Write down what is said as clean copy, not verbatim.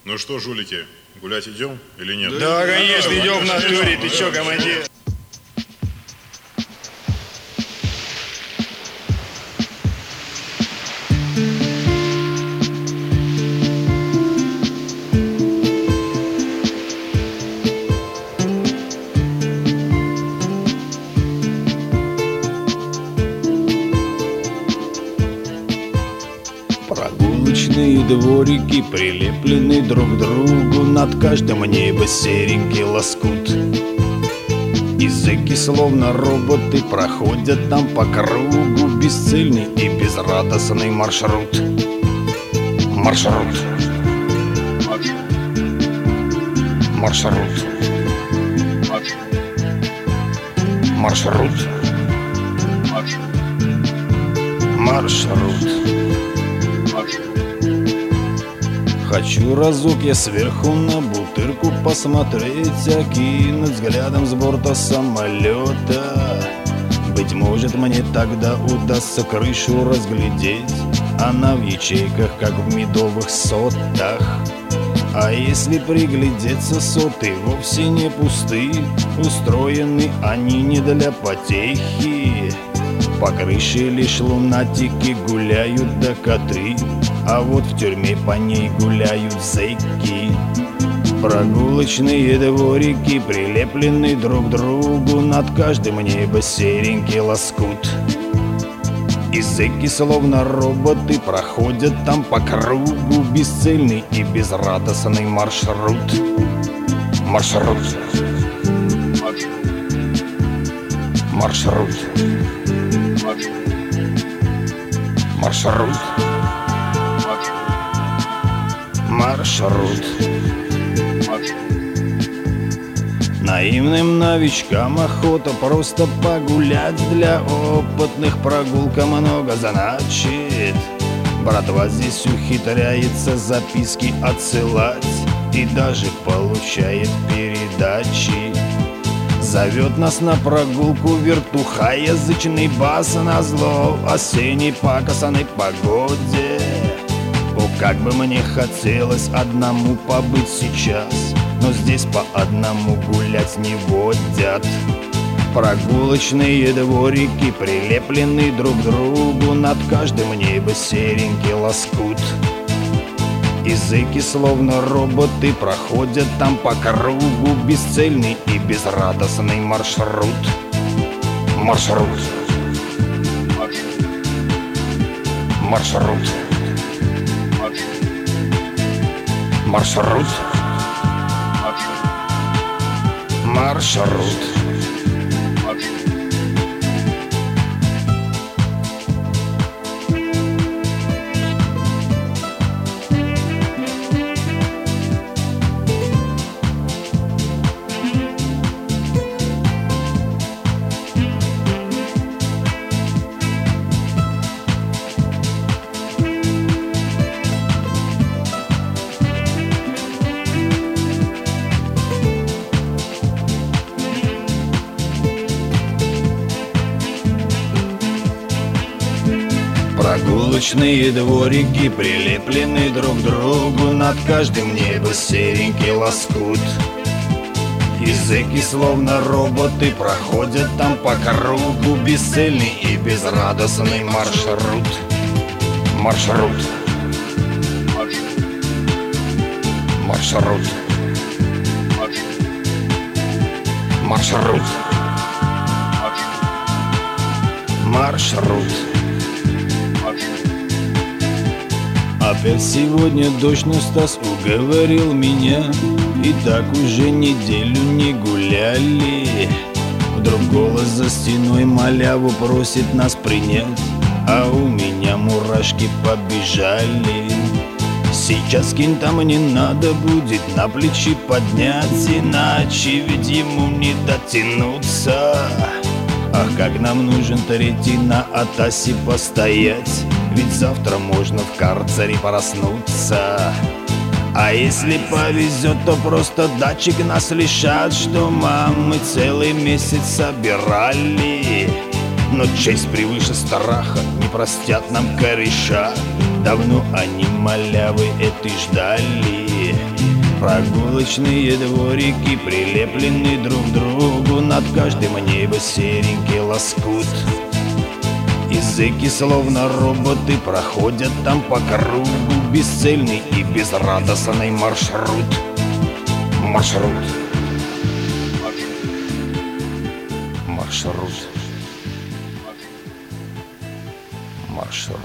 Ну что, жулики, гулять идем или нет? Да, конечно, идем в натуре. Ты чё, командир? Прогулочные дворики прилеплены друг к другу, над каждым небо серенький лоскут. Языки словно роботы проходят там по кругу, бесцельный и безрадостный маршрут. Маршрут. Маршрут. Маршрут. Маршрут. Хочу разок я сверху на бутырку посмотреть, окинуть взглядом с борта самолета. Быть может, мне тогда удастся крышу разглядеть, она в ячейках, как в медовых сотах. А если приглядеться, соты вовсе не пусты, устроены они не для потехи. По крыше лишь лунатики гуляют до коты, а вот в тюрьме по ней гуляют зэки. Прогулочные дворики прилеплены друг к другу, над каждым небо серенький лоскут. И зэки словно роботы проходят там по кругу, бесцельный и безрадостный маршрут. Маршрут. Маршрут. Маршрут. Маршрут. Наивным новичкам охота просто погулять, для опытных прогулка много значит. Братва здесь ухитряется записки отсылать и даже получает передачи. Зовет нас на прогулку вертуха, язычный бас назло осенней пакостной погоде. О, как бы мне хотелось одному побыть сейчас, но здесь по одному гулять не водят. Прогулочные дворики прилеплены друг к другу, над каждым небо серенький лоскут. Языки словно роботы проходят там по кругу, бесцельный и безрадостный маршрут. Маршрут. Маршрут. Маршрут. Маршрут. Прогулочные дворики прилеплены друг к другу, над каждым небо серенький лоскут. Языки словно роботы проходят там по кругу, бесцельный и безрадостный маршрут. Маршрут. Маршрут. Маршрут. Маршрут. Опять сегодня дождь, но Стас уговорил меня, и так уже неделю не гуляли. Вдруг голос за стеной маляву просит нас принять, а у меня мурашки побежали. Сейчас кента мне надо будет на плечи поднять, иначе ведь ему не дотянуться. Ах, как нам нужен третий на Атасе постоять, ведь завтра можно в карцере проснуться. А если повезет, то просто датчик нас лишат, что мамы целый месяц собирали. Но честь превыше страха, не простят нам кореша, давно они малявы этой ждали. Прогулочные дворики прилеплены друг к другу, над каждым небо серенький лоскут. И зэки, словно роботы, проходят там по кругу бесцельный и безрадостный маршрут. Маршрут. Маршрут. Маршрут.